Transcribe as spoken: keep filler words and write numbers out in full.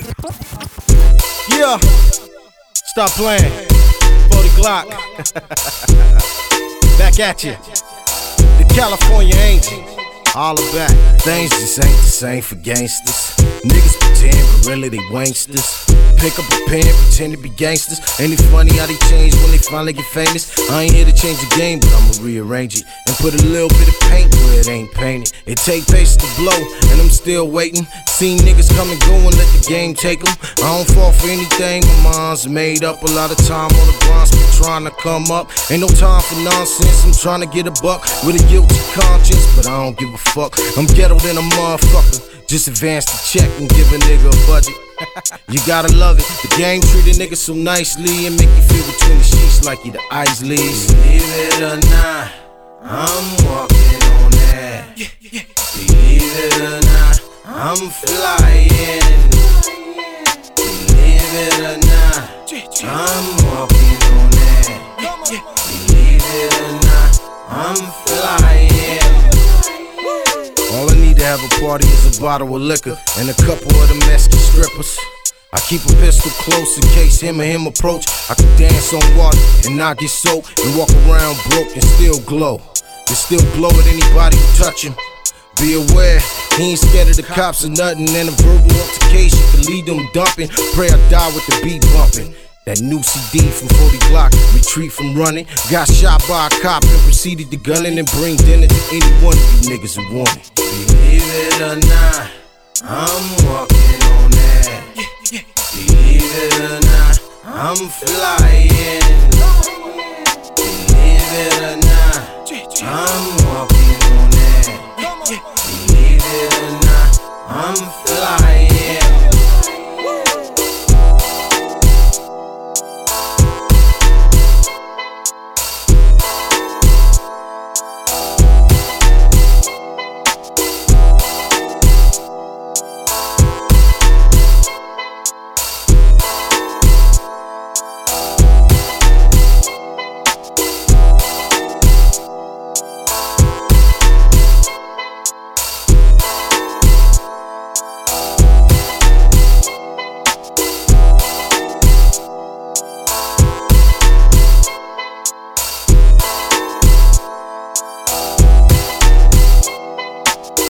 Yeah, stop playing. forty Glock. Back at you. The California Angel. All back. Things just ain't the same for gangsters. Niggas pretend, but really they wanksters. Pick up a pen, pretend to be gangsters. Ain't it funny how they change when they finally get famous? I ain't here to change the game, but I'ma rearrange it and put a little bit of paint where it ain't painted. It take patience to blow, and I'm still waiting. Seen niggas come and go and let the game take them. I don't fall for anything, my mind's made up. A lot of time on the grind, still trying to come up. Ain't no time for nonsense, I'm trying to get a buck with a guilty conscience, but I don't give a fuck. I'm ghetto than a motherfucker. Just advance the check and give a nigga a budget. You gotta love it. The game treat a nigga so nicely and make you feel between the sheets like you the Isleys. Believe it or not, I'm walking on that. Believe it or not, I'm flying. Believe it or not, I'm walking on that. Believe it or not, I'm flying. All I need to have a party is a bottle of liquor and a couple of the Mexican strippers. I keep a pistol close in case him or him approach. I can dance on water and not get soaked and walk around broke and still glow. And still glow at anybody who touch him. Be aware, he ain't scared of the cops or nothing, and a verbal altercation can lead them dumping. Pray I die with the beat bumping. That new C D from forty Glock, retreat from running. Got shot by a cop and proceeded to gun it and bring dinner to any one of you niggas who want it. Believe it or not, I'm walking on that. Believe it or not, I'm flying. Believe it or not, I'm